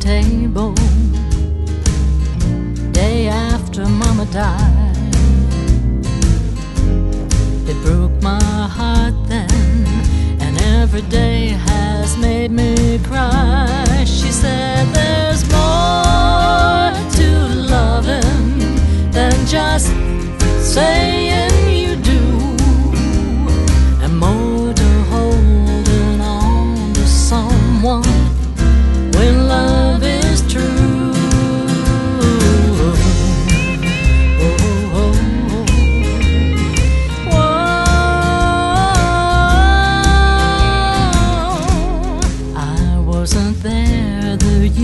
table day after Mama died. It broke my heart then, and every day has made me cry. She said there's more to loving than just saying you do, and more to holding on to someone when love is true. I wasn't there the